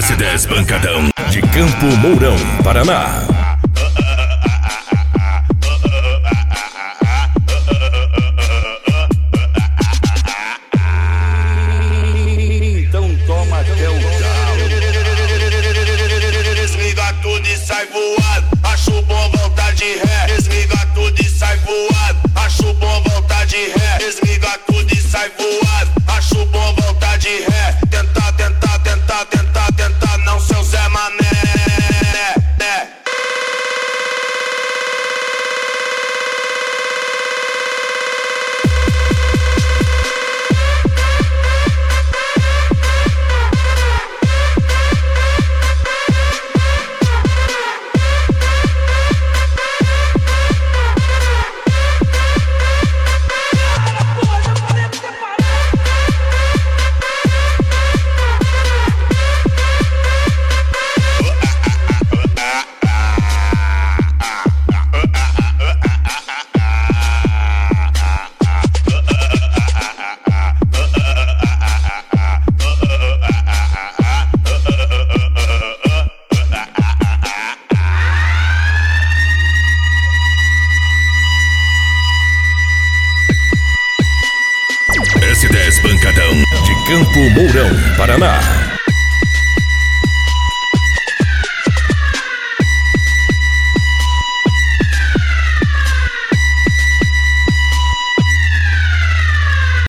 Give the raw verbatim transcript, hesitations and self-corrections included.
S dez Bancadão de Campo Mourão, Paraná. Então toma até o galo. Desliga tudo e sai voado. Acho bom voltar de ré. Desliga tudo e sai voado. Acho bom voltar de ré. Desliga tudo e sai voado. Acho bom voltar de ré. Tentar, tentar, tentar, tentar, tentar. Não, seu Zé Mané. S dez Bancadão de Campo Mourão, Paraná.